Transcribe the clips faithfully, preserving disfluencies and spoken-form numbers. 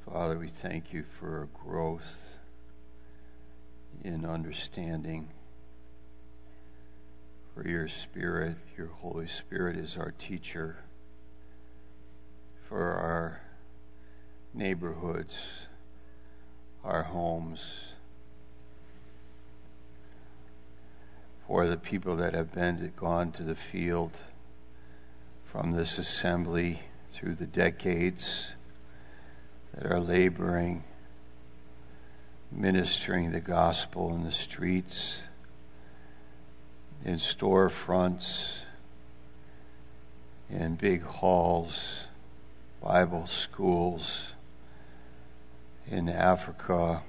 Father, we thank you for growth in understanding, for your Spirit. Your Holy Spirit is our teacher, for our neighborhoods, our homes, for the people that have been gone to the field from this assembly through the decades, that are laboring, ministering the gospel in the streets, in storefronts, in big halls, Bible schools, in Africa,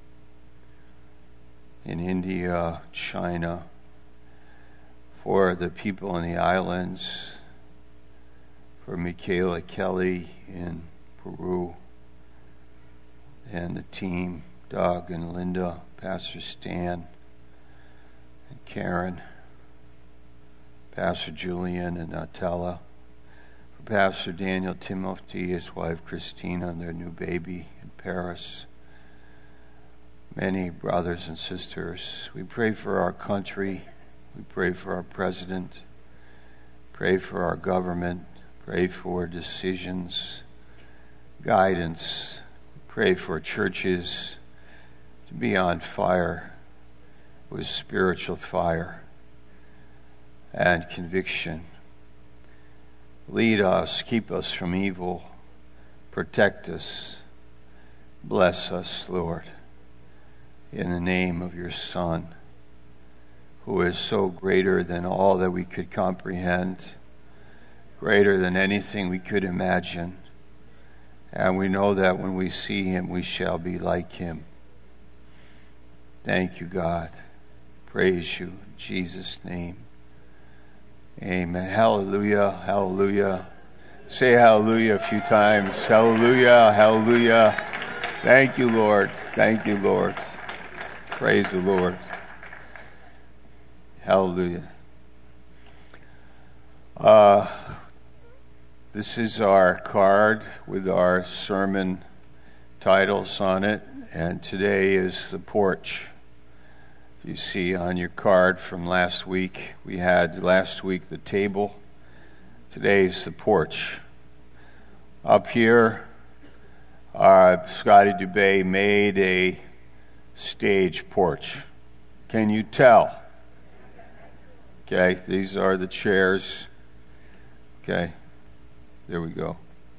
in India, China, for the people in the islands, for Michaela Kelly in Peru, and the team, Doug and Linda, Pastor Stan and Karen, Pastor Julian and Natella, for Pastor Daniel Timothy, his wife Christina, and their new baby in Paris. Many brothers and sisters. We pray for our country. We pray for our president. Pray for our government. Pray for decisions, guidance. Pray for churches to be on fire with spiritual fire and conviction. Lead us, keep us from evil, protect us, bless us, Lord, in the name of your Son, who is so greater than all that we could comprehend, greater than anything we could imagine. And we know that when we see him, we shall be like him. Thank you, God. Praise you in Jesus' name. Amen. Hallelujah, hallelujah. Say hallelujah a few times. Hallelujah, hallelujah. Thank you, Lord. Thank you, Lord. Praise the Lord. Hallelujah. Uh... This is our card with our sermon titles on it, and today is the porch. You see on your card from last week, we had last week the table. Today's the porch. Up here, uh, Scotty Dubé made a stage porch. Can you tell? Okay, these are the chairs. Okay. There we go.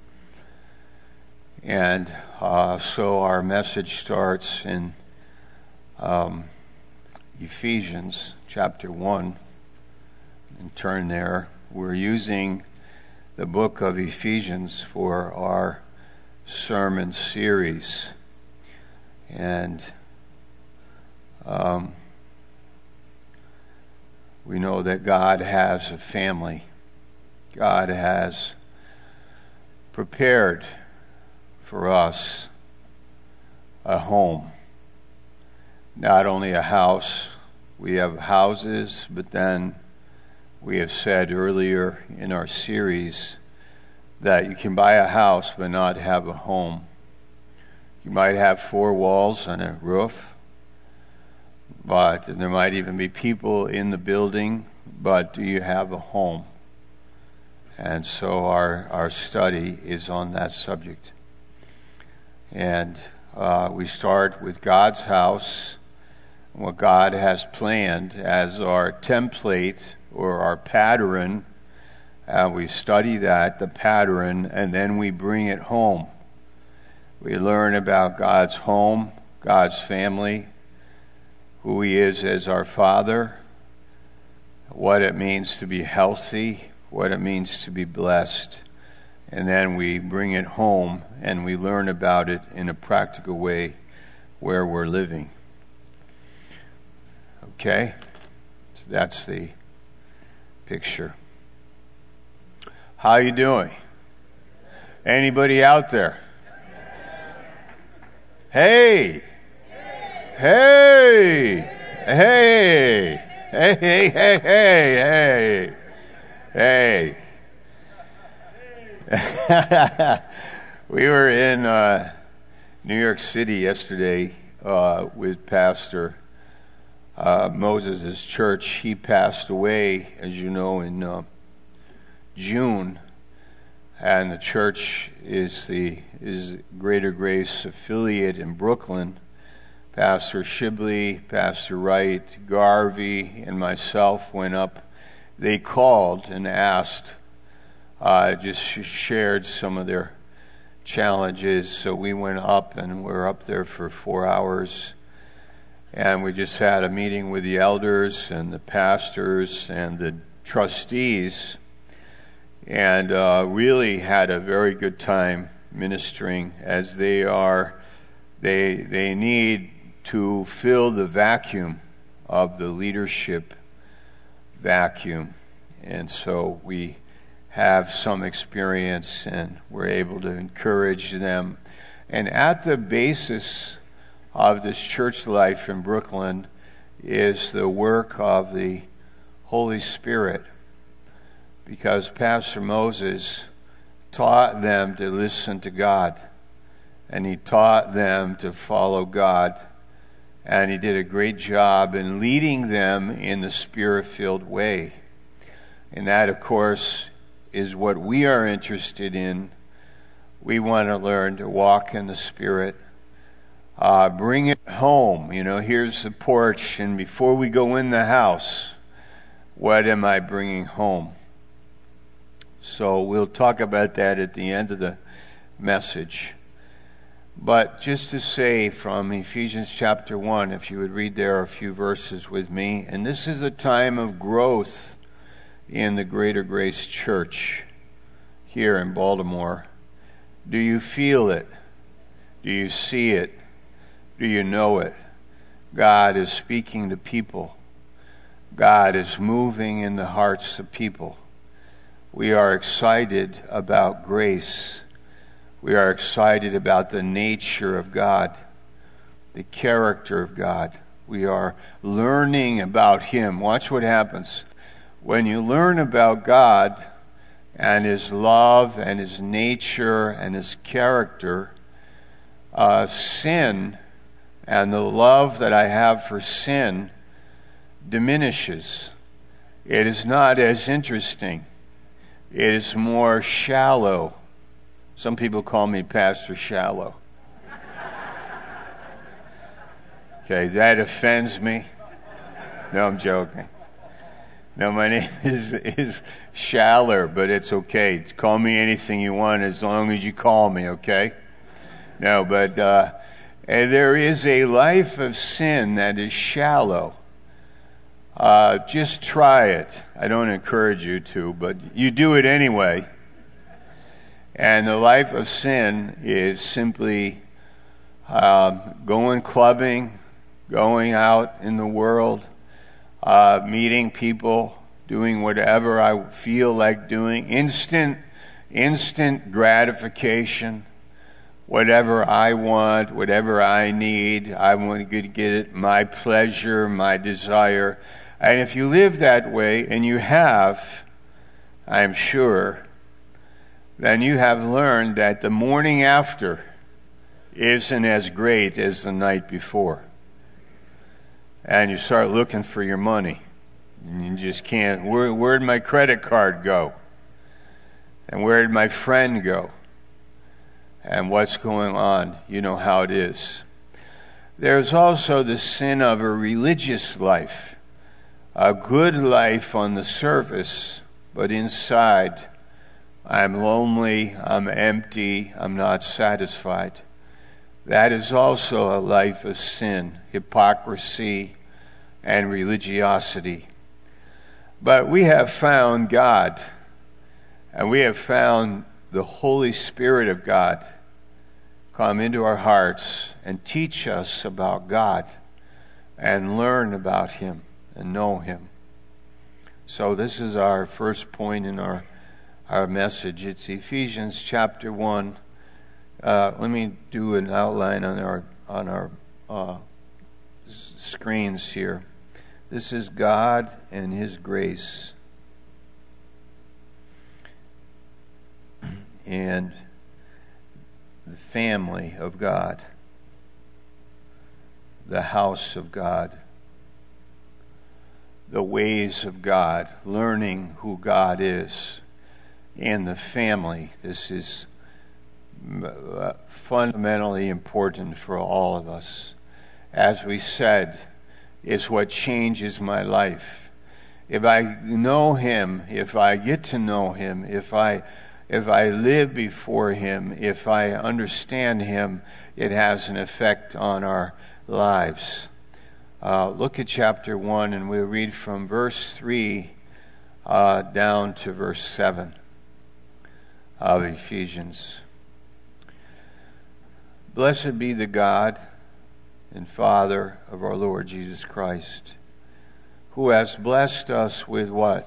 And uh, so our message starts in um, Ephesians chapter one. And turn there. We're using the book of Ephesians for our sermon series. And um, we know that God has a family. God has prepared for us a home. Not only a house, we have houses, but then we have said earlier in our series that you can buy a house but not have a home. You might have four walls and a roof, but there might even be people in the building, but do you have a home? And so our, our study is on that subject. And uh, we start with God's house, what God has planned as our template or our pattern. And we study that, the pattern, and then we bring it home. We learn about God's home, God's family, who he is as our Father, what it means to be healthy, what it means to be blessed, and then we bring it home and we learn about it in a practical way where we're living. Okay? So that's the picture. How you doing? Anybody out there? Hey! Hey! Hey! Hey, hey, hey, hey, hey. Hey. We were in uh, New York City yesterday uh, with Pastor uh, Moses' church. He passed away, as you know, in uh, June, and the church is the is Greater Grace affiliate in Brooklyn. Pastor Shibley, Pastor Wright, Garvey, and myself went up. They called and asked, uh, just shared some of their challenges. So we went up, and we're up there for four hours. And we just had a meeting with the elders and the pastors and the trustees, and uh, really had a very good time ministering, as they are, they they need to fill the vacuum of the leadership vacuum. And so we have some experience, and we're able to encourage them. And at the basis of this church life in Brooklyn is the work of the Holy Spirit, because Pastor Moses taught them to listen to God, and he taught them to follow God. And he did a great job in leading them in the Spirit-filled way. And that, of course, is what we are interested in. We want to learn to walk in the Spirit. Uh, bring it home. You know, here's the porch, and before we go in the house, what am I bringing home? So we'll talk about that at the end of the message. But just to say from Ephesians chapter one, if you would read there a few verses with me, and this is a time of growth in the Greater Grace Church here in Baltimore. Do you feel it? Do you see it? Do you know it? God is speaking to people. God is moving in the hearts of people. We are excited about grace. We are excited about the nature of God, the character of God. We are learning about Him. Watch what happens. When you learn about God and His love and His nature and His character, uh, sin and the love that I have for sin diminishes. It is not as interesting. It is more shallow. Some people call me Pastor Shallow. Okay, that offends me. No, I'm joking. No, my name is is Schaller, but it's okay. Call me anything you want as long as you call me, okay? No, but uh, there is a life of sin that is shallow. Uh, just try it. I don't encourage you to, but you do it anyway. And the life of sin is simply um, going clubbing, going out in the world, uh, meeting people, doing whatever I feel like doing, instant, instant gratification, whatever I want, whatever I need, I want to get it, my pleasure, my desire. And if you live that way, and you have, I'm sure, then you have learned that the morning after isn't as great as the night before. And you start looking for your money. And you just can't. Where, where'd my credit card go? And where did my friend go? And what's going on? You know how it is. There's also the sin of a religious life. A good life on the surface, but inside, I'm lonely, I'm empty, I'm not satisfied. That is also a life of sin, hypocrisy, and religiosity. But we have found God, and we have found the Holy Spirit of God come into our hearts and teach us about God and learn about Him and know Him. So this is our first point in our our message. It's Ephesians chapter one. Uh, let me do an outline on our on our uh, screens here. This is God and His grace, and the family of God. the house of God, the ways of God, learning who God is, and the family. This is fundamentally important for all of us. As we said, it's what changes my life. If I know Him, if I get to know Him, if I if I live before Him, if I understand Him, it has an effect on our lives. Uh, look at chapter one, and we'll read from verse three uh, down to verse seven of Ephesians. Blessed be the God and Father of our Lord Jesus Christ, who has blessed us with what?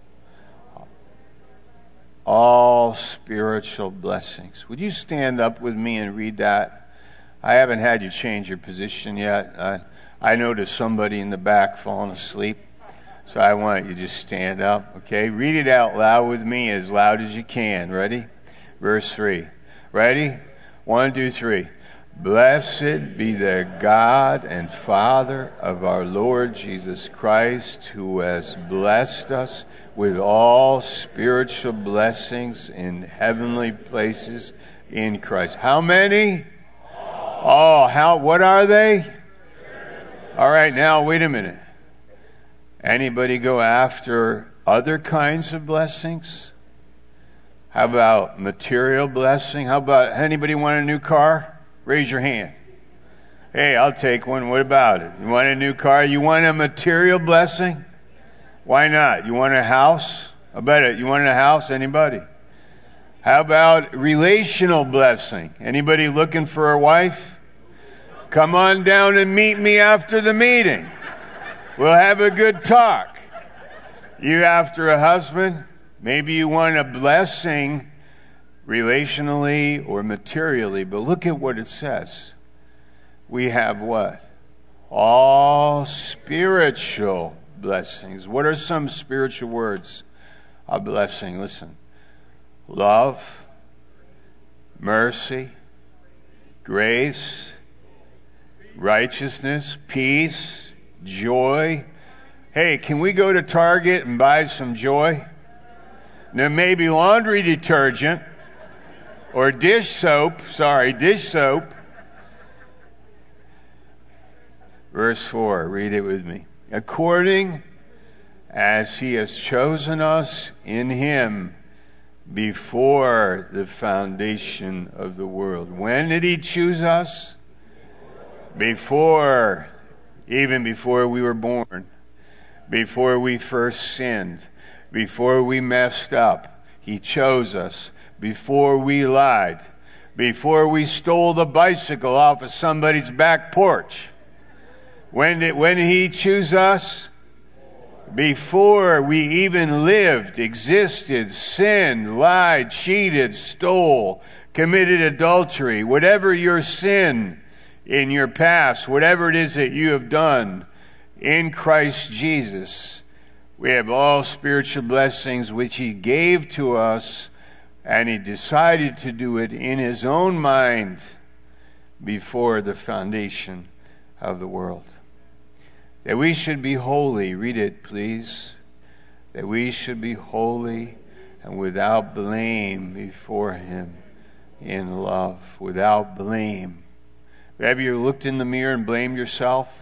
All spiritual blessings. Would you stand up with me and read that? I haven't had you change your position yet. I, I noticed somebody in the back falling asleep, so I want you to just stand up, okay? Read it out loud with me, as loud as you can. Ready? Verse three. Ready? One, two, three. Blessed be the God and Father of our Lord Jesus Christ, who has blessed us with all spiritual blessings in heavenly places in Christ. How many? Oh, how? What are they? All right, now wait a minute. Anybody go after other kinds of blessings? How about material blessing? How about anybody want a new car? Raise your hand. Hey, I'll take one. What about it? You want a new car? You want a material blessing? Why not? You want a house? I bet it. You want a house? Anybody? How about relational blessing? Anybody looking for a wife? Come on down and meet me after the meeting. We'll have a good talk. You after a husband? Maybe you want a blessing relationally or materially, but look at what it says. We have what? All spiritual blessings. What are some spiritual words of blessing? Listen. Love, mercy, grace, righteousness, peace, joy. Hey, can we go to Target and buy some joy? There may be laundry detergent or dish soap. Sorry, dish soap. Verse four, read it with me. According as He has chosen us in Him before the foundation of the world. When did He choose us? Before, even before we were born. Before we first sinned. Before we messed up. He chose us. Before we lied. Before we stole the bicycle off of somebody's back porch. When did, when did He choose us? Before we even lived, existed, sinned, lied, cheated, stole, committed adultery, whatever your sin in your past, whatever it is that you have done in Christ Jesus, we have all spiritual blessings which He gave to us, and He decided to do it in His own mind before the foundation of the world. That we should be holy. Read it, please. That we should be holy and without blame before Him in love. Without blame. Have you looked in the mirror and blamed yourself?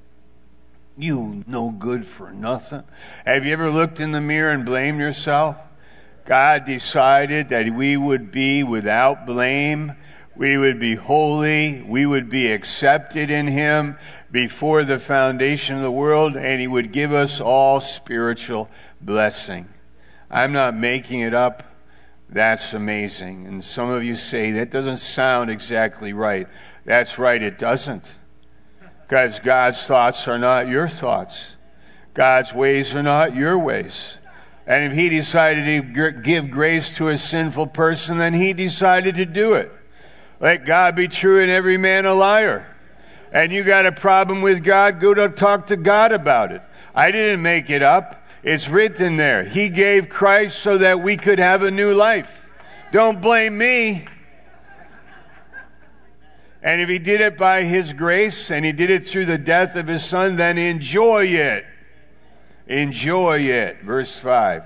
You no good for nothing. Have you ever looked in the mirror and blamed yourself? God decided that we would be without blame. We would be holy. We would be accepted in Him before the foundation of the world, and He would give us all spiritual blessing. I'm not making it up. That's amazing. And some of you say, that doesn't sound exactly right. That's right, it doesn't. Because God's thoughts are not your thoughts. God's ways are not your ways. And if He decided to give grace to a sinful person, then He decided to do it. Let God be true and every man a liar. And you got a problem with God, go to talk to God about it. I didn't make it up. It's written there. He gave Christ so that we could have a new life. Don't blame me. And if he did it by his grace and he did it through the death of his son, then enjoy it. Enjoy it. Verse five.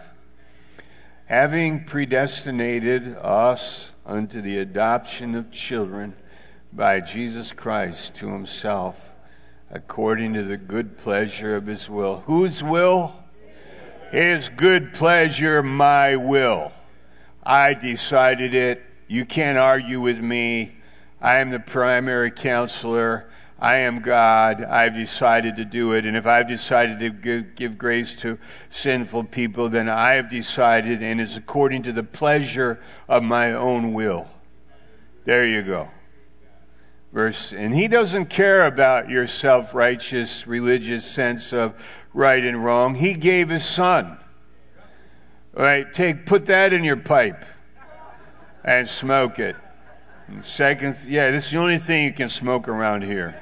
Having predestinated us unto the adoption of children by Jesus Christ to himself, according to the good pleasure of his will. Whose will? His good pleasure, my will. I decided it. You can't argue with me. I am the primary counselor. I am God. I've decided to do it. And if I've decided to give, give grace to sinful people, then I have decided, and it's according to the pleasure of my own will. There you go. Verse, and he doesn't care about your self-righteous religious sense of right and wrong. He gave his son. All right, take, put that in your pipe and smoke it. And second, yeah, this is the only thing you can smoke around here.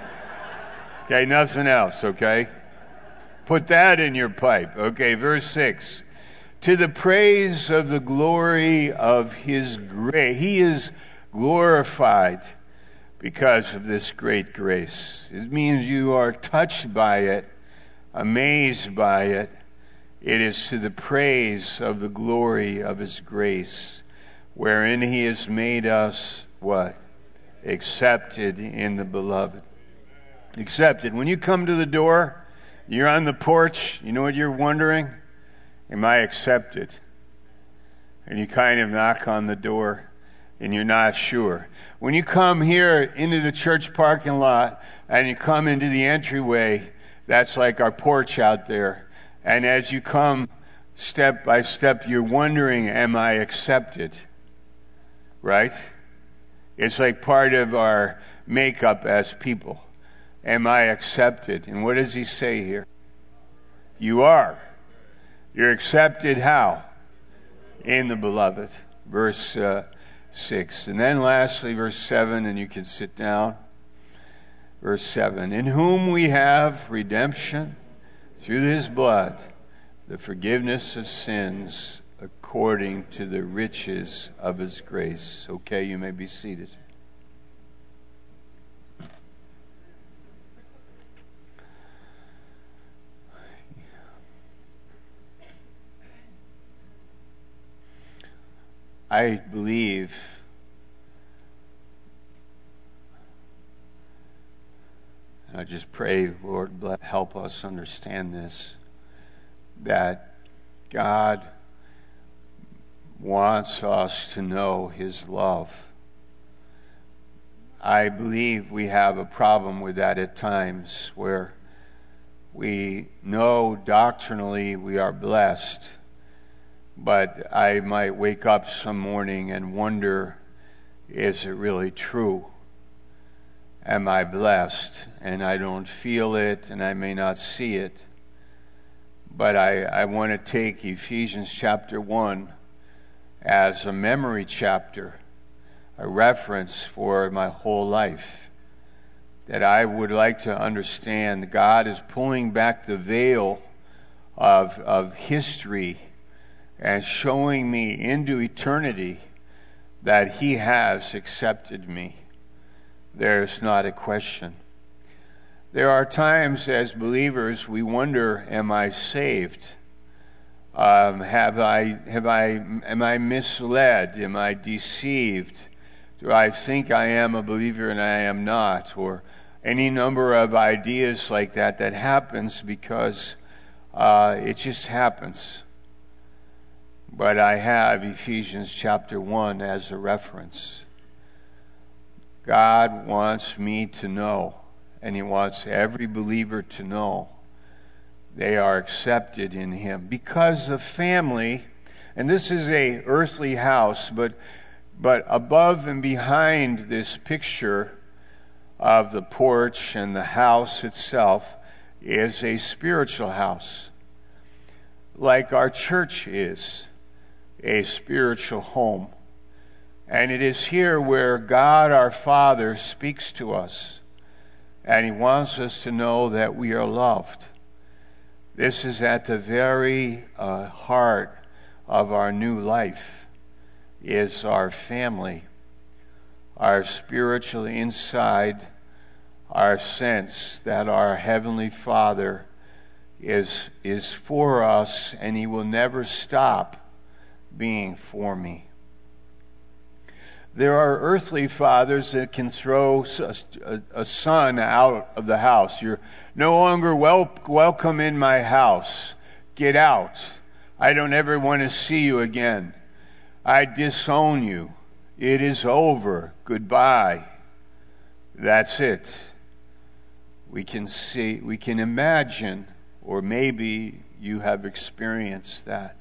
Okay, nothing else, okay? Put that in your pipe. Okay, verse six. To the praise of the glory of his grace. He is glorified because of this great grace. It means you are touched by it, amazed by it. It is to the praise of the glory of his grace, wherein he has made us, what? Accepted in the beloved. Accepted. When you come to the door, you're on the porch, you know what you're wondering? Am I accepted? And you kind of knock on the door, and you're not sure. When you come here into the church parking lot and you come into the entryway, that's like our porch out there. And as you come step by step, you're wondering, am I accepted? Right? It's like part of our makeup as people. Am I accepted? And what does he say here? You are. You're accepted how? In the beloved. Verse uh, six. And then lastly, verse seven, and you can sit down. Verse seven. In whom we have redemption through his blood, the forgiveness of sins according to the riches of his grace. Okay, you may be seated. I believe I just pray, Lord, help us understand this, that God wants us to know his love. I believe we have a problem with that at times, where we know doctrinally we are blessed, but I might wake up some morning and wonder, is it really true? Am I blessed? And I don't feel it, and I may not see it. But I, I want to take Ephesians chapter one as a memory chapter, a reference for my whole life, that I would like to understand God is pulling back the veil of, of history and showing me into eternity that he has accepted me. There's not a question. There are times as believers we wonder, am I saved? Um, have I, have I, am I misled? Am I deceived? Do I think I am a believer and I am not? Or any number of ideas like that that happens because uh, it just happens. But I have Ephesians chapter one as a reference. God wants me to know, and he wants every believer to know, they are accepted in him. Because the family, and this is a earthly house, but but above and behind this picture of the porch and the house itself is a spiritual house, like our church is a spiritual home. And it is here where God our Father speaks to us, and he wants us to know that we are loved. This is at the very uh, heart of our new life, is our family, our spiritual inside, our sense that our Heavenly Father is, is for us, and He will never stop being for me. There are earthly fathers that can throw a, a son out of the house. You're no longer wel- welcome in my house. Get out. I don't ever want to see you again. I disown you. It is over. Goodbye. That's it. We can see, we can imagine, or maybe you have experienced that.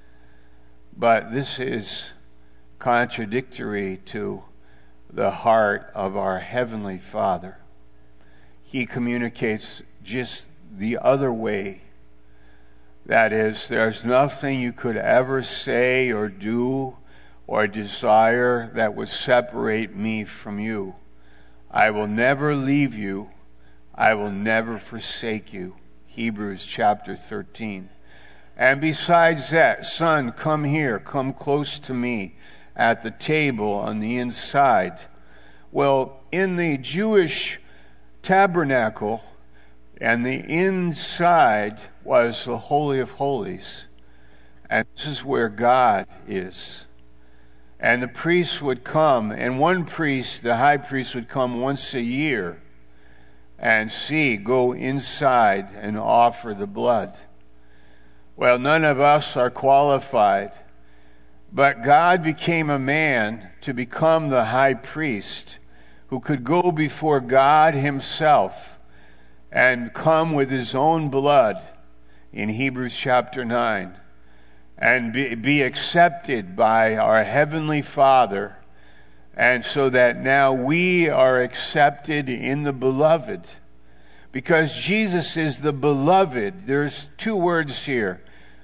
But this is contradictory to the heart of our Heavenly Father. He communicates just the other way. That is, there's nothing you could ever say or do or desire that would separate me from you. I will never leave you. I will never forsake you. Hebrews chapter thirteen. And besides that, son, come here, come close to me at the table on the inside. Well, in the Jewish tabernacle, and the inside was the Holy of Holies. And this is where God is. And the priests would come, and one priest, the high priest, would come once a year and see, go inside and offer the blood. Well, none of us are qualified, but God became a man to become the high priest who could go before God Himself and come with His own blood in Hebrews chapter nine and be, be accepted by our Heavenly Father, and so that now we are accepted in the Beloved. Because Jesus is the Beloved. There's two words here,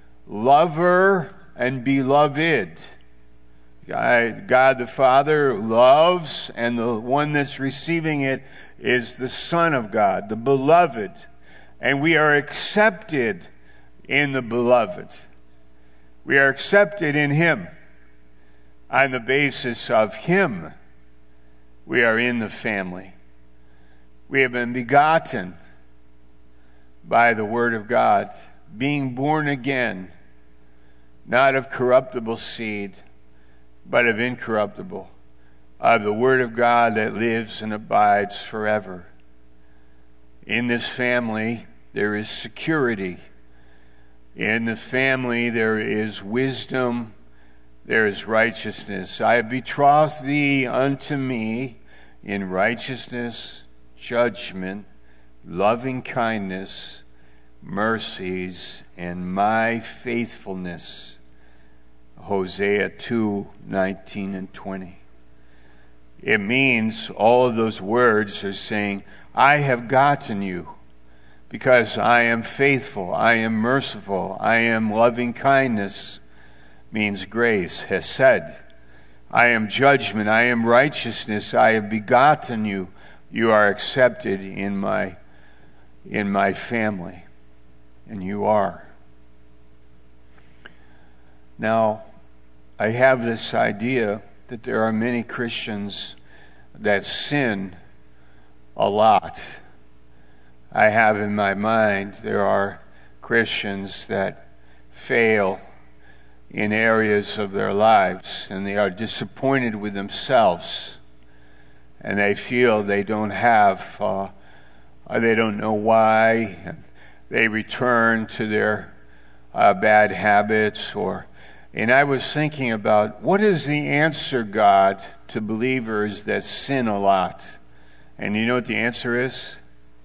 lover and beloved. God, God the Father loves, and the one that's receiving it is the Son of God, the Beloved. And we are accepted in the Beloved. We are accepted in Him. On the basis of Him, we are in the family. We have been begotten by the Word of God, being born again, not of corruptible seed, but of incorruptible, of the Word of God that lives and abides forever. In this family, there is security. In the family, there is wisdom, there is righteousness. I have betrothed thee unto me in righteousness, judgment, loving kindness, mercies, and my faithfulness. Hosea two, nineteen and twenty. It means all of those words are saying, I have gotten you because I am faithful, I am merciful, I am loving kindness, means grace, hesed. I am judgment, I am righteousness, I have begotten you. You are accepted in my in my family, and you are. Now, I have this idea that there are many Christians that sin a lot. I have in my mind there are Christians that fail in areas of their lives, and they are disappointed with themselves, and they feel they don't have, uh, or they don't know why, and they return to their uh, bad habits. Or, and I was thinking about, what is the answer, God, to believers that sin a lot? And you know what the answer is?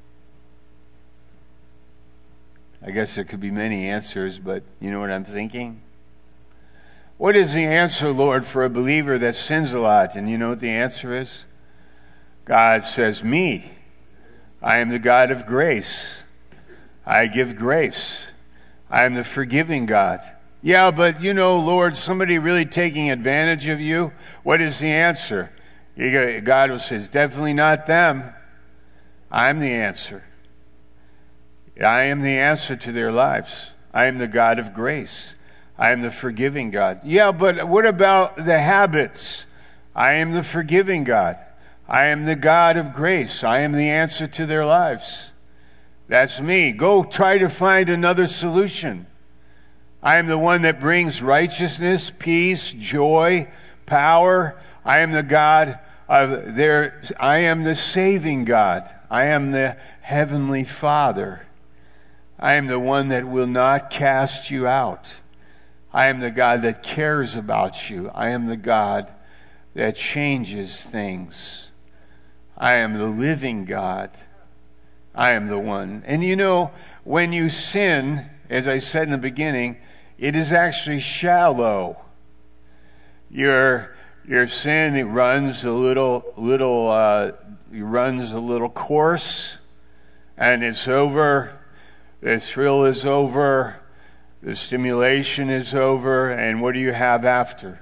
I guess there could be many answers, but you know what I'm thinking? What is the answer, Lord, for a believer that sins a lot? And you know what the answer is? God says, me. I am the God of grace. I give grace. I am the forgiving God. Yeah, but you know, Lord, somebody really taking advantage of you? What is the answer? God will say, definitely not them. I'm the answer. I am the answer to their lives. I am the God of grace. I am the forgiving God. Yeah, but what about the habits? I am the forgiving God. I am the God of grace. I am the answer to their lives. That's me. Go try to find another solution. I am the one that brings righteousness, peace, joy, power. I am the God of their, I am the saving God. I am the heavenly Father. I am the one that will not cast you out. I am the God that cares about you. I am the God that changes things. I am the living God. I am the one. And you know, when you sin, as I said in the beginning, it is actually shallow. Your your sin, it runs a little little uh, it runs a little course, and it's over. The thrill is over. The stimulation is over, and what do you have after?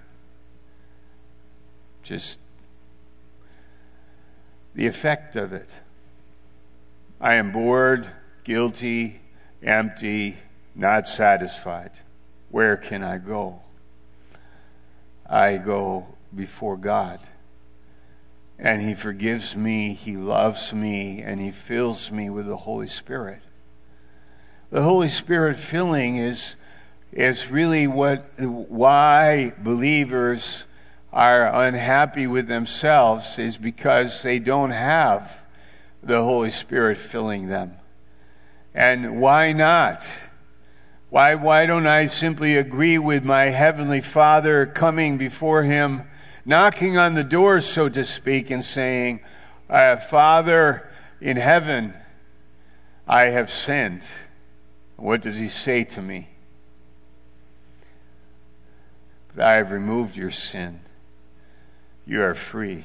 Just the effect of it. I am bored, guilty, empty, not satisfied. Where can I go? I go before God. And He forgives me, He loves me, and He fills me with the Holy Spirit. The Holy Spirit filling is, is really what why believers are unhappy with themselves, is because they don't have the Holy Spirit filling them. And why not? Why, why don't I simply agree with my Heavenly Father, coming before Him, knocking on the door, so to speak, and saying, uh, Father in heaven, I have sinned. What does He say to me? But I have removed your sin. You are free.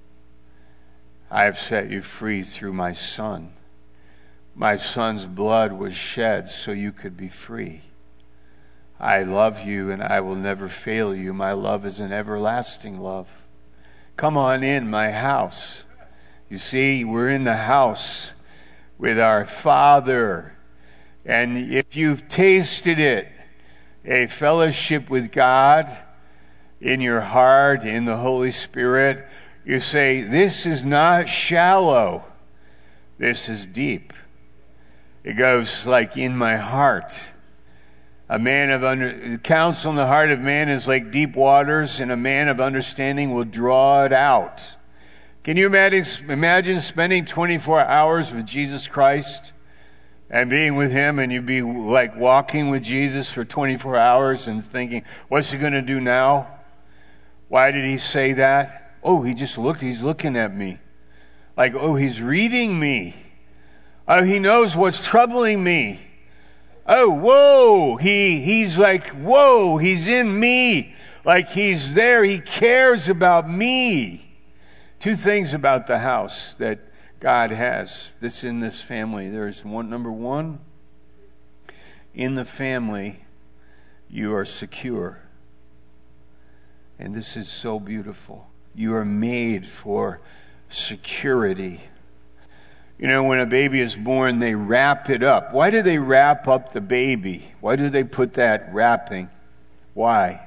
I have set you free through my Son. My Son's blood was shed so you could be free. I love you and I will never fail you. My love is an everlasting love. Come on in my house. You see, we're in the house with our Father. And if you've tasted it, a fellowship with God in your heart, in the Holy Spirit, you say, this is not shallow. This is deep. It goes like in my heart. A man of under, counsel in the heart of man is like deep waters, and a man of understanding will draw it out. Can you imagine, imagine spending twenty-four hours with Jesus Christ and being with Him, and you'd be like walking with Jesus for twenty-four hours and thinking, what's He going to do now? Why did He say that? Oh, He just looked, He's looking at me. Like, oh, He's reading me. Oh, He knows what's troubling me. Oh, whoa, he he's like, whoa, He's in me. Like He's there, He cares about me. Two things about the house that God has that's in this family. There's one, number one, in the family, you are secure. And this is so beautiful. You are made for security. You know, when a baby is born, they wrap it up. Why do they wrap up the baby? Why do they put that wrapping? Why?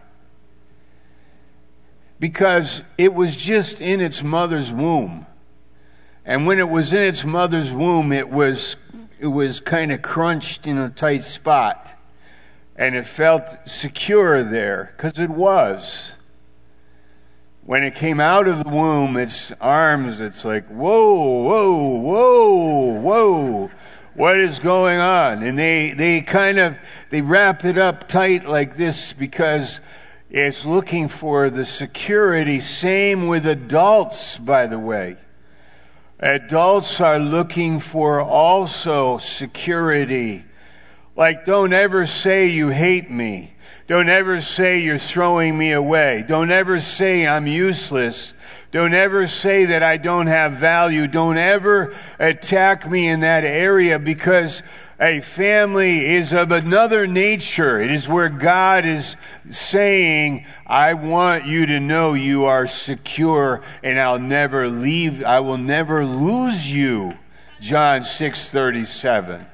Because it was just in its mother's womb. And when it was in its mother's womb, it was it was kind of crunched in a tight spot. And it felt secure there, because it was. When it came out of the womb, its arms, it's like, whoa, whoa, whoa, whoa. What is going on? And they, they kind of, they wrap it up tight like this because it's looking for the security. Same with adults, by the way. Adults are looking for also security. Like, don't ever say you hate me. Don't ever say you're throwing me away. Don't ever say I'm useless. Don't ever say that I don't have value. Don't ever attack me in that area, because a family is of another nature. It is where God is saying, I want you to know you are secure, and I'll never leave, I will never lose you. John six thirty-seven.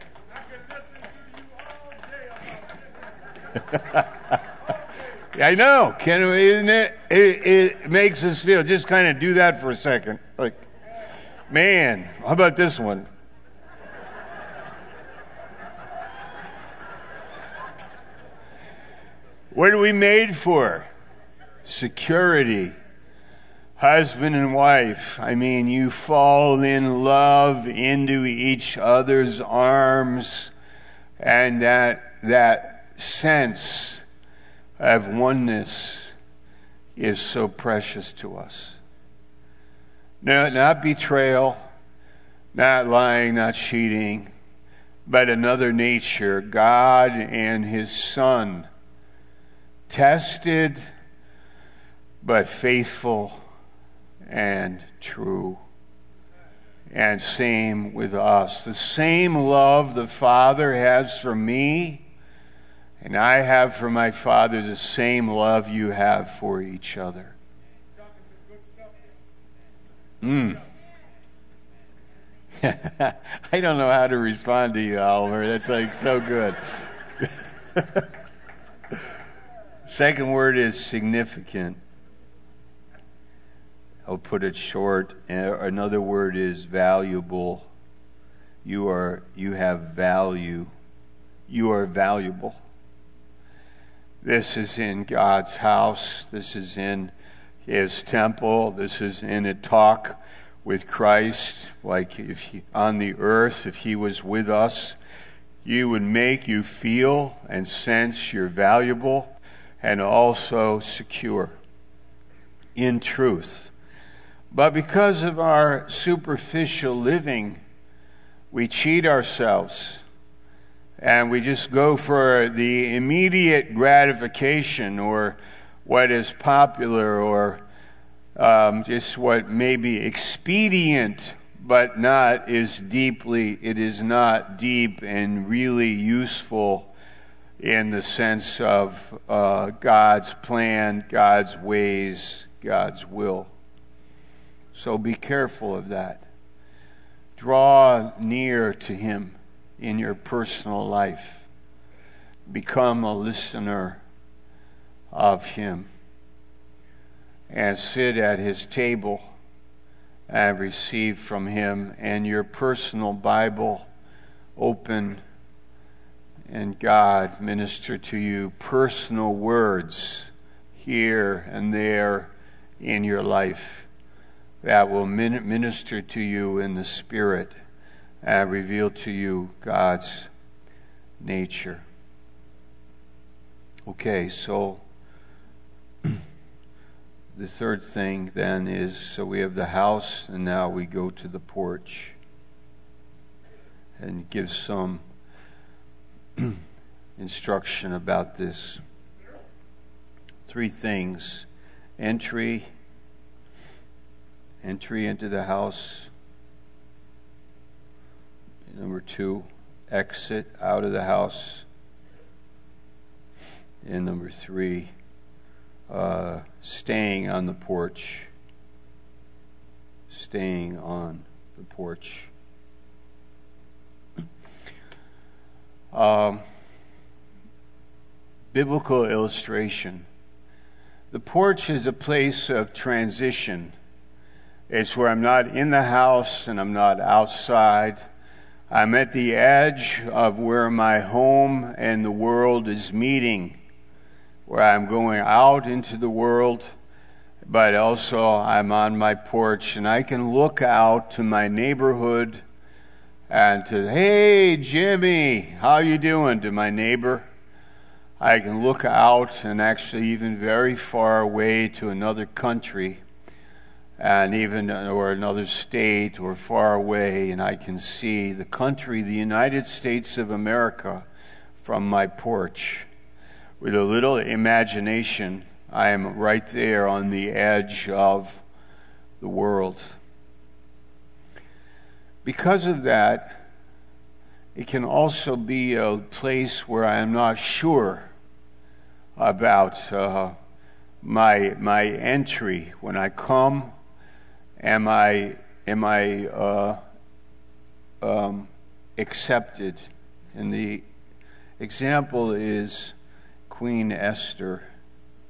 I know. Can isn't it? It, it makes us feel. Just kind of do that for a second. Like, man, how about this one? What are we made for? Security. Husband and wife. I mean, you fall in love into each other's arms, and that that sense of oneness is so precious to us. No, not betrayal, not lying, not cheating, but another nature, God and His Son, tested but faithful and true. And same with us. The same love the Father has for me, and I have for my Father, the same love you have for each other. Mm. I don't know how to respond to you, Oliver. That's like so good. Second word is significant. I'll put it short. Another word is valuable. You are you have value. You are valuable. This is in God's house. This is in His temple. This is in a talk with Christ. Like if he, on the earth, if He was with us, He would make you feel and sense you're valuable and also secure in truth. But because of our superficial living, we cheat ourselves. And we just go for the immediate gratification or what is popular or um, just what may be expedient, but not is deeply, it is not deep and really useful in the sense of uh, God's plan, God's ways, God's will. So be careful of that. Draw near to Him in your personal life. Become a listener of Him. And sit at His table and receive from Him, and your personal Bible open, and God minister to you personal words here and there in your life that will minister to you in the Spirit and reveal to you God's nature. Okay, so the third thing then is, so we have the house, and now we go to the porch and give some instruction about this. Three things: entry, entry into the house. Number two, exit out of the house. And number three, uh, staying on the porch. Staying on the porch. Um, biblical illustration. The porch is a place of transition. It's where I'm not in the house and I'm not outside. I'm at the edge of where my home and the world is meeting, where I'm going out into the world, but also I'm on my porch, and I can look out to my neighborhood and to, hey, Jimmy, how you doing, to my neighbor. I can look out and actually even very far away to another country, and even or another state or far away, and I can see the country, the United States of America, from my porch. With a little imagination, I am right there on the edge of the world. Because of that, it can also be a place where I am not sure about uh, my my entry. When I come, am I am I uh, um, accepted? And the example is Queen Esther.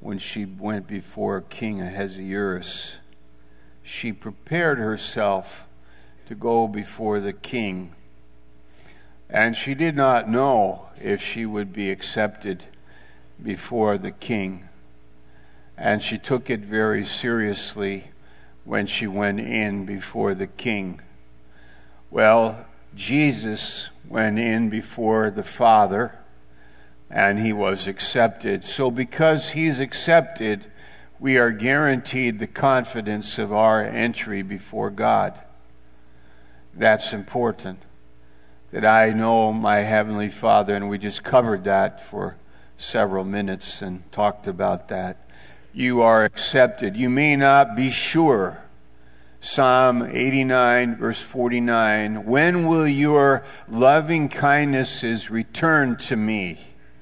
when she went before King Ahasuerus. She prepared herself to go before the king. And she did not know if she would be accepted before the king. And she took it very seriously when she went in before the king. Well, Jesus went in before the Father, and he was accepted. So because he's accepted, we are guaranteed the confidence of our entry before God. That's important, that I know my Heavenly Father, and we just covered that for several minutes and talked about that. You are accepted. You may not be sure. Psalm eighty-nine, verse forty-nine, when will your loving kindnesses return to me?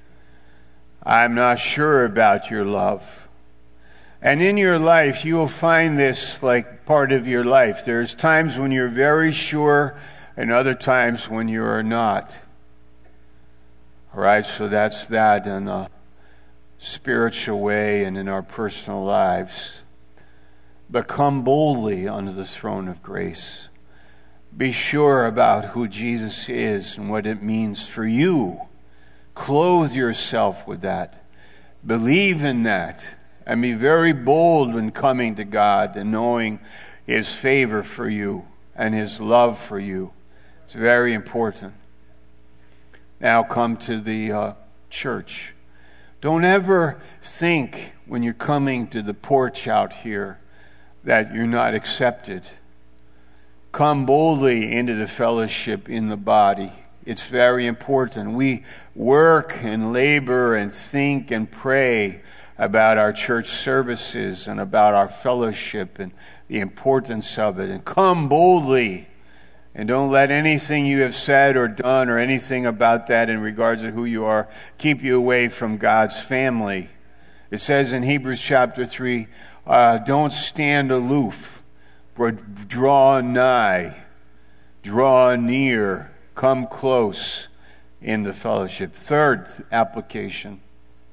I'm not sure about your love. And in your life, you will find this like part of your life. There's times when you're very sure and other times when you are not. All right, so that's that in a spiritual way and in our personal lives. But come boldly unto the throne of grace. Be sure about who Jesus is and what it means for you. Clothe yourself with that. Believe in that. And be very bold when coming to God and knowing His favor for you and His love for you. It's very important. Now come to the uh, church. Don't ever think when you're coming to the porch out here that you're not accepted. Come boldly into the fellowship in the body. It's very important. We work and labor and think and pray about our church services and about our fellowship and the importance of it. And come boldly. And don't let anything you have said or done or anything about that in regards to who you are keep you away from God's family. It says in Hebrews chapter three, uh, don't stand aloof, but draw nigh, draw near, come close in the fellowship. Third application,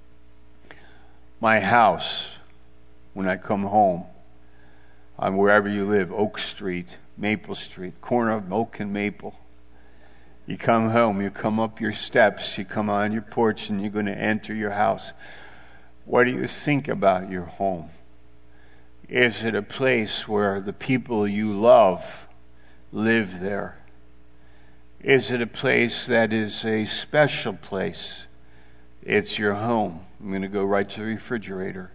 my house, when I come home, on wherever you live, Oak Street, Maple Street, corner of Oak and Maple. You come home, you come up your steps, you come on your porch, and you're going to enter your house. What do you think about your home? Is it a place where the people you love live there? Is it a place that is a special place? It's your home. I'm going to go right to the refrigerator.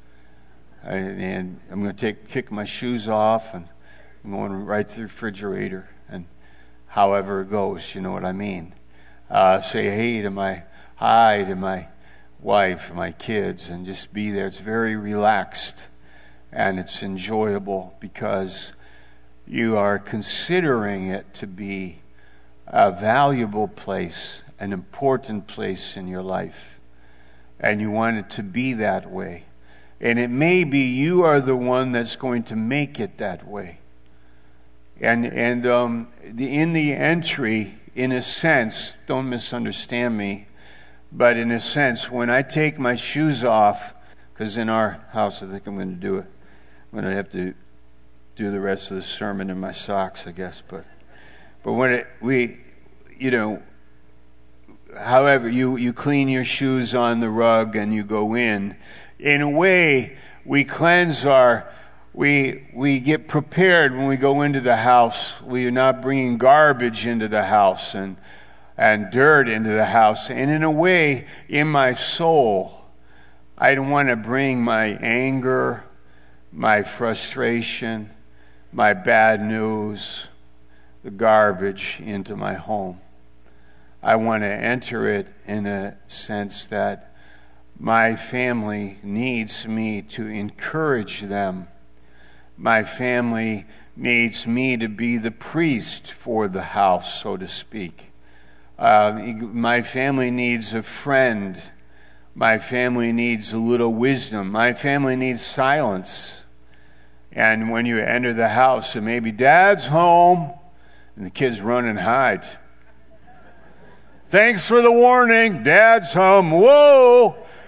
And I'm going to take kick my shoes off, and I'm going right to the refrigerator. And however it goes, you know what I mean. Uh, say hey to my, hi to my wife, my kids, and just be there. It's very relaxed. And it's enjoyable because you are considering it to be a valuable place, an important place in your life. And you want it to be that way. And it may be you are the one that's going to make it that way. And and um, the, in the entry, in a sense, don't misunderstand me, but in a sense, when I take my shoes off, because in our house, I think I'm going to do it. I'm going to have to do the rest of the sermon in my socks, I guess. But but when it, we, you know, however, you, you clean your shoes on the rug and you go in, in a way, we cleanse our, we we get prepared when we go into the house. We are not bringing garbage into the house and and dirt into the house. And in a way, in my soul, I don't want to bring my anger, my frustration, my bad news, the garbage into my home. I want to enter it in a sense that my family needs me to encourage them. My family needs me to be the priest for the house, so to speak. Uh, my family needs a friend. My family needs a little wisdom. My family needs silence. And when you enter the house, and maybe Dad's home, and the kids run and hide. Thanks for the warning. Dad's home. Whoa!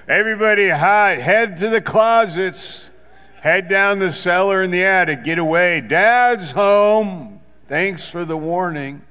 Everybody hide, head to the closets, head down the cellar and the attic, get away. Dad's home. Thanks for the warning.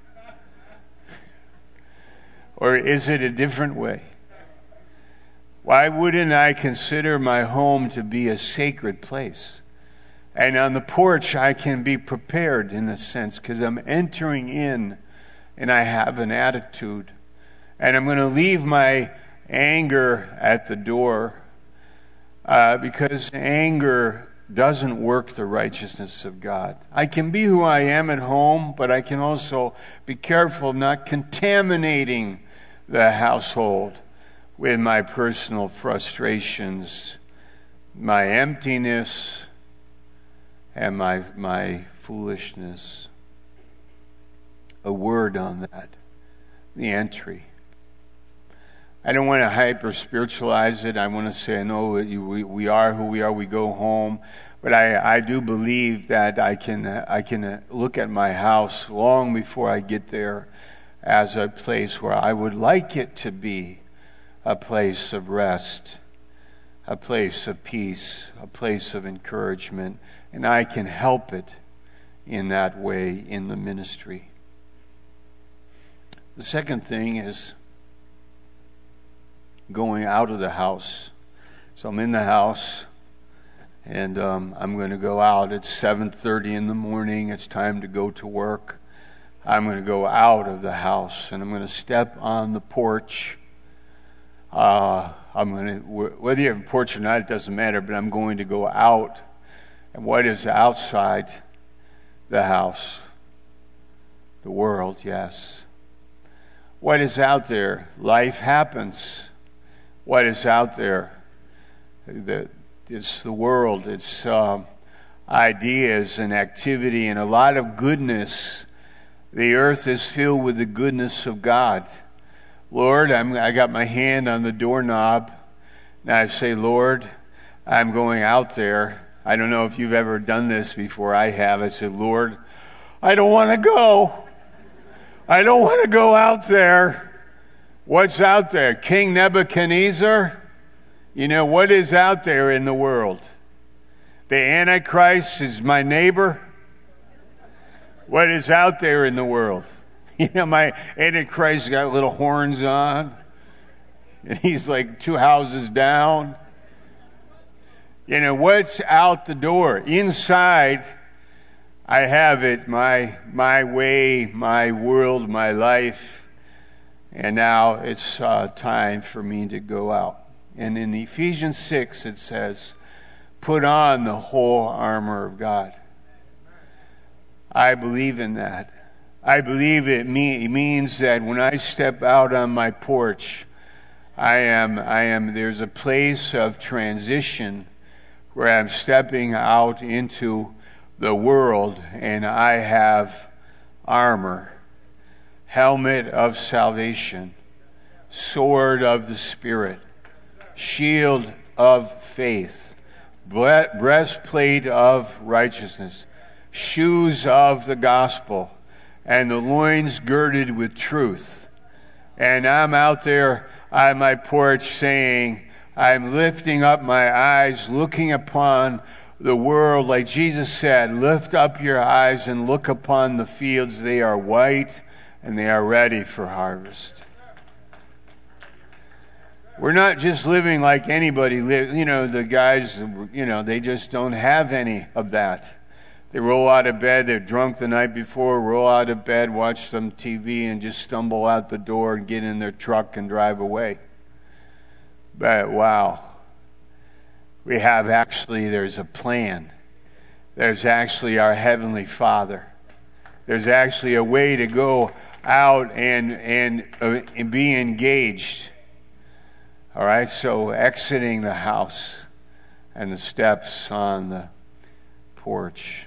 Or is it a different way? Why wouldn't I consider my home to be a sacred place? And on the porch, I can be prepared in a sense because I'm entering in and I have an attitude. And I'm going to leave my anger at the door uh, because anger doesn't work the righteousness of God. I can be who I am at home, but I can also be careful not contaminating the household with my personal frustrations, my emptiness, and my my foolishness. A word on that. The entry. I don't want to hyper-spiritualize it. I want to say, no, we, we are who we are. We go home. But I, I do believe that I can, I can look at my house long before I get there as a place where I would like it to be a place of rest, a place of peace, a place of encouragement. And I can help it in that way in the ministry. The second thing is going out of the house. So I'm in the house, and um, I'm going to go out. It's seven thirty in the morning. It's time to go to work. I'm going to go out of the house, and I'm going to step on the porch. Uh, I'm going to, whether you have a porch or not, it doesn't matter, but I'm going to go out. And what is outside the house? The world, yes. What is out there? Life happens. What is out there? The, it's the world. It's uh, ideas and activity and a lot of goodness. The earth is filled with the goodness of God. Lord, I'm, I got my hand on the doorknob. And I say, Lord, I'm going out there. I don't know if you've ever done this before. I have. I said, Lord, I don't want to go. I don't want to go out there. What's out there? King Nebuchadnezzar? You know, what is out there in the world? The Antichrist is my neighbor. What is out there in the world? You know, my Antichrist got little horns on. And he's like two houses down. You know, what's out the door? Inside, I have it, my my way, my world, my life. And now it's uh, time for me to go out. And in Ephesians six, it says, put on the whole armor of God. I believe in that. I believe it, me, it means that when I step out on my porch, I am, I am, there's a place of transition where I'm stepping out into the world and I have armor, helmet of salvation, sword of the Spirit, shield of faith, breastplate of righteousness, shoes of the gospel, and the loins girded with truth. And I'm out there on my porch saying, I'm lifting up my eyes, looking upon the world. Like Jesus said, lift up your eyes and look upon the fields. They are white and they are ready for harvest. We're not just living like anybody lives. You know, the guys, you know, they just don't have any of that. They roll out of bed, they're drunk the night before, roll out of bed, watch some T V, and just stumble out the door and get in their truck and drive away. But wow, we have actually, there's a plan. There's actually our Heavenly Father. There's actually a way to go out and, and, uh, and be engaged. All right, so exiting the house and the steps on the porch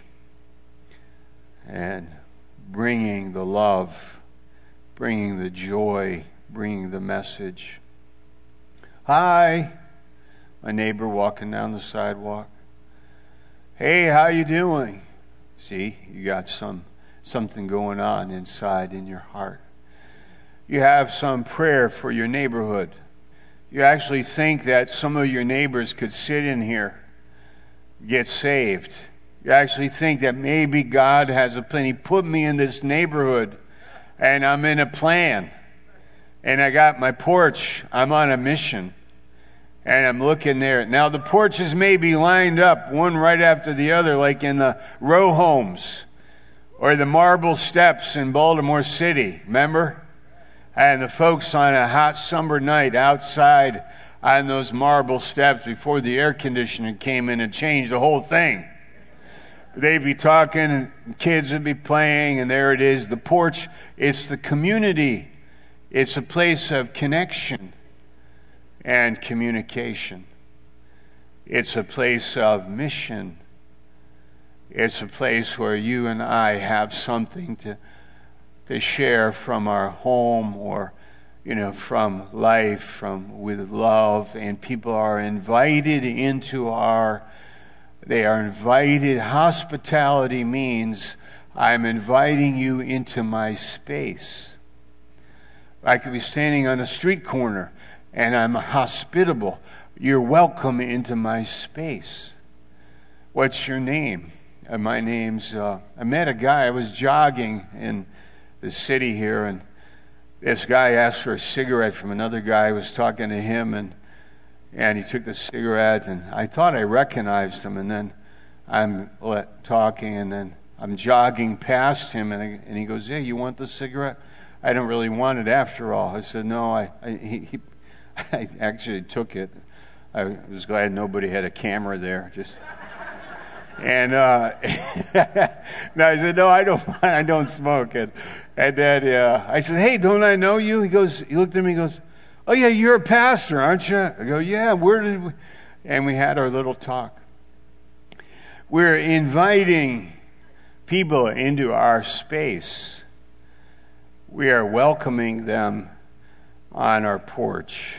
and bringing the love, bringing the joy, bringing the message. Hi, my neighbor walking down the sidewalk. Hey, how you doing? See, you got some something going on inside in your heart. You have some prayer for your neighborhood. You actually think that some of your neighbors could sit in here, get saved. You actually think that maybe God has a plan. He put me in this neighborhood, and I'm in a plan. And I got my porch. I'm on a mission. And I'm looking there. Now, the porches may be lined up, one right after the other, like in the row homes or the marble steps in Baltimore City. Remember? And the folks on a hot summer night outside on those marble steps before the air conditioner came in and changed the whole thing. They'd be talking, and kids would be playing, and there it is. The porch, it's the community. It's a place of connection and communication. It's a place of mission. It's a place where you and I have something to to share from our home, or, you know, from life, from with love, and people are invited into our, they are invited. Hospitality means I'm inviting you into my space. I could be standing on a street corner and I'm hospitable. You're welcome into my space. What's your name? Uh, my name's, uh, I met a guy, I was jogging in the city here, and this guy asked for a cigarette from another guy who was talking to him, and and he took the cigarette, and I thought I recognized him, and then I'm talking, and then I'm jogging past him, and, I, and he goes, hey, you want the cigarette? I don't really want it after all. I said, no, I, I, he, he, I actually took it. I was glad nobody had a camera there, just... And uh, no, I said, no, I don't. I don't smoke. And, and then uh, I said, hey, don't I know you? He goes. He looked at me. He goes, oh yeah, you're a pastor, aren't you? I go, yeah. Where did we? And we had our little talk. We're inviting people into our space. We are welcoming them on our porch.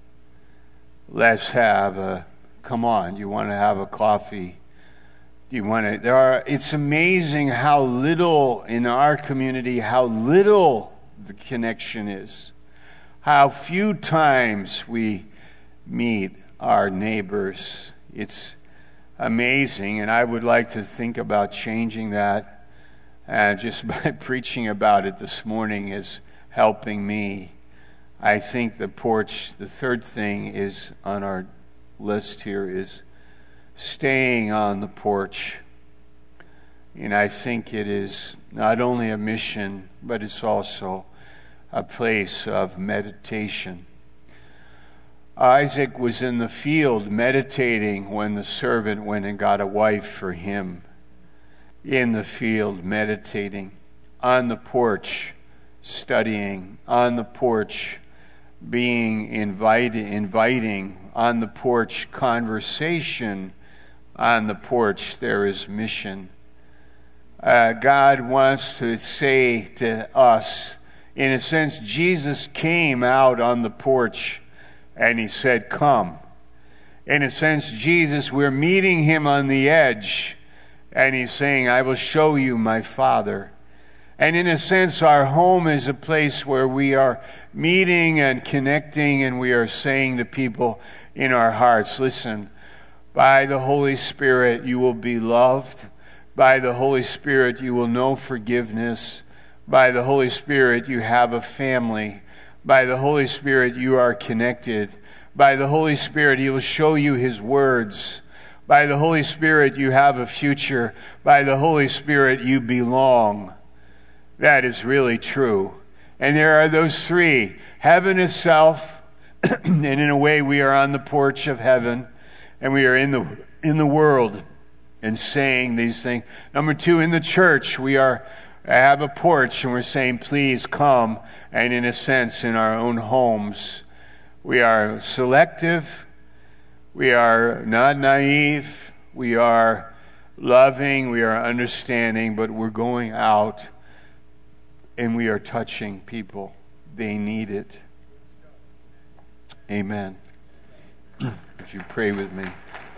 Let's have a. Come on, you want to have a coffee? You want to, there are, it's amazing how little in our community, how little the connection is. How few times we meet our neighbors. It's amazing, and I would like to think about changing that. And just by preaching about it this morning is helping me. I think the porch, the third thing is on our list here is staying on the porch. And I think it is not only a mission, but it's also a place of meditation. Isaac was in the field meditating when the servant went and got a wife for him. In the field meditating, on the porch studying, on the porch being invited, inviting, on the porch conversation. On the porch, there is mission. Uh, God wants to say to us, in a sense, Jesus came out on the porch and he said, come. In a sense, Jesus, we're meeting him on the edge and he's saying, I will show you my Father. And in a sense, our home is a place where we are meeting and connecting, and we are saying to people in our hearts, listen, by the Holy Spirit, you will be loved. By the Holy Spirit, you will know forgiveness. By the Holy Spirit, you have a family. By the Holy Spirit, you are connected. By the Holy Spirit, he will show you his words. By the Holy Spirit, you have a future. By the Holy Spirit, you belong. That is really true. And there are those three. Heaven itself, and in a way, we are on the porch of heaven. And we are in the in the world and saying these things. Number two, in the church, we are have a porch and we're saying, please come. And in a sense, in our own homes, we are selective. We are not naive. We are loving. We are understanding. But we're going out and we are touching people. They need it. Amen. Would you pray with me?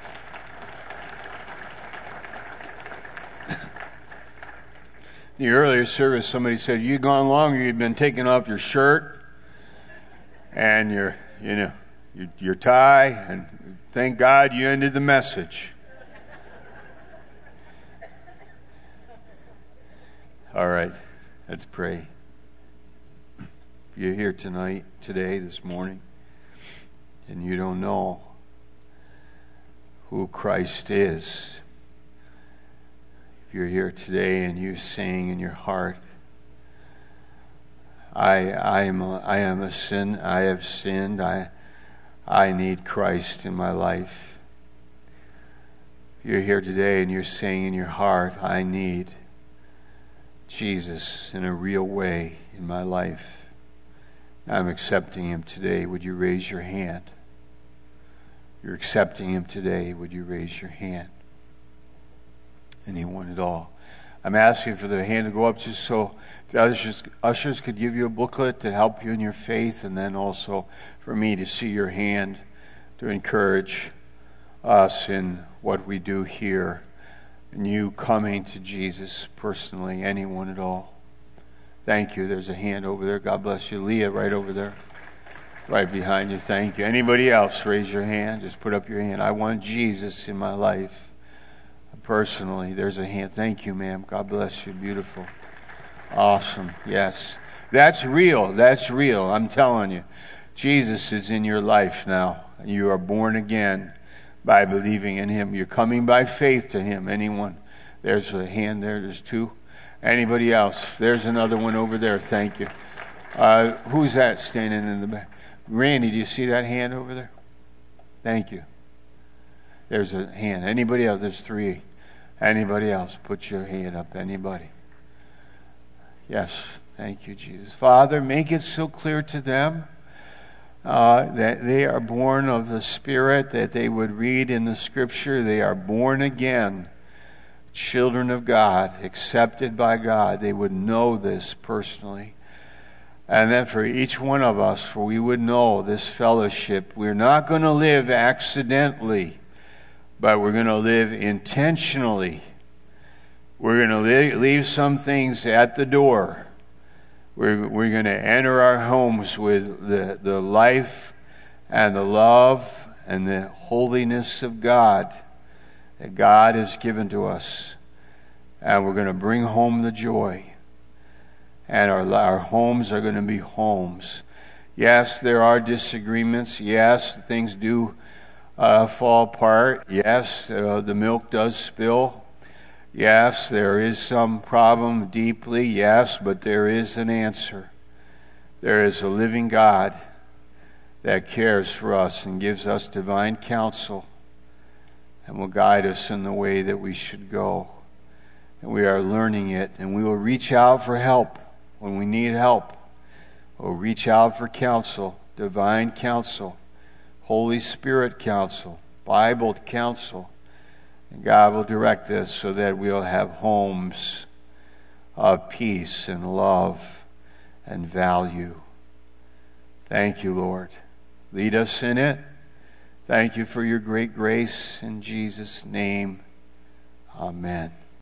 The earlier service, somebody said, you'd gone longer, you'd been taking off your shirt and your, you know, your, your tie, and thank God you ended the message. All right, let's pray. If you're here tonight, today, this morning, and you don't know who Christ is, if you're here today and you're saying in your heart, I I am a, I am a sin. I have sinned. I I need Christ in my life. If you're here today and you're saying in your heart, I need Jesus in a real way in my life. I'm accepting Him today. Would you raise your hand? You're accepting Him today. Would you raise your hand? Anyone at all? I'm asking for the hand to go up just so the ushers, ushers could give you a booklet to help you in your faith, and then also for me to see your hand to encourage us in what we do here, and you coming to Jesus personally. Anyone at all? Thank you. There's a hand over there. God bless you. Leah, right over there. Right behind you. Thank you. Anybody else? Raise your hand. Just put up your hand. I want Jesus in my life. Personally, there's a hand. Thank you, ma'am. God bless you. Beautiful. Awesome. Yes. That's real. That's real. I'm telling you. Jesus is in your life now. You are born again by believing in Him. You're coming by faith to Him. Anyone? There's a hand there. There's two. Anybody else? There's another one over there. Thank you. Uh, who's that standing in the back? Randy, do you see that hand over there? Thank you. There's a hand. Anybody else? There's three. Anybody else? Put your hand up. Anybody? Yes. Thank you, Jesus. Father, make it so clear to them uh, that they are born of the Spirit, that they would read in the Scripture, they are born again, children of God, accepted by God. They would know this personally. And then for each one of us, for we would know this fellowship, we're not going to live accidentally, but we're going to live intentionally. We're going to leave some things at the door. We're, we're going to enter our homes with the, the life and the love and the holiness of God that God has given to us. And we're going to bring home the joy. And our, our homes are going to be homes. Yes, there are disagreements. Yes, things do Uh, fall apart. Yes, uh, the milk does spill. Yes, there is some problem deeply. Yes, but there is an answer. There is a living God that cares for us and gives us divine counsel and will guide us in the way that we should go. And we are learning it, and we will reach out for help when we need help. We'll reach out for counsel, divine counsel, Holy Spirit counsel, Bible counsel. And God will direct us so that we'll have homes of peace and love and value. Thank you, Lord. Lead us in it. Thank you for your great grace. In Jesus' name, amen.